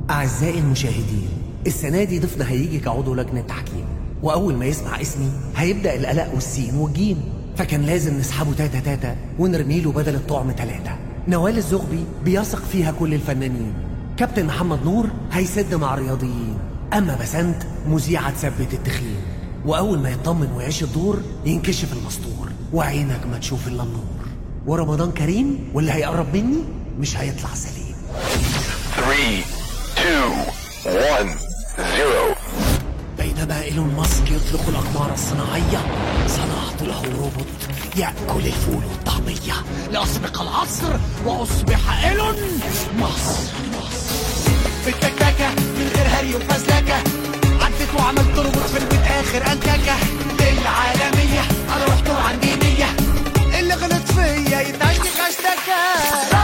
أعزائي المشاهدين، السنة دي ضيفنا هيجي كعضو لجنة تحكيم، وأول ما يسمع اسمي هيبدأ القلق والسين والجيم، فكان لازم نسحبه تاتا تاتا ونرميله بدل الطعم 3. نوال الزغبي بيثق فيها كل الفنانين. كابتن محمد نور هيسد مع الرياضيين، أما بسنت مذيعة تثبت التخين. وأول ما يطمن ويعيش الدور ينكشف المستور، وعينك ما تشوف إلا النور. ورمضان كريم، واللي هيقرب مني مش هيطلع سليم. 3 2 1 0. بينما إيلون ماسك يطلق الأقمار الصناعية، صنعت له روبوت يأكل الفول والطعمية لأسبق العصر وأصبح إيلون ماسك. بالتكتكة من غير هري وفزلكة، عدت وعملت روبوت في البيت آخر أنتكة. العالمية أنا رحت وعندي نية، اللي غلط فيا يتعشق اشتكى.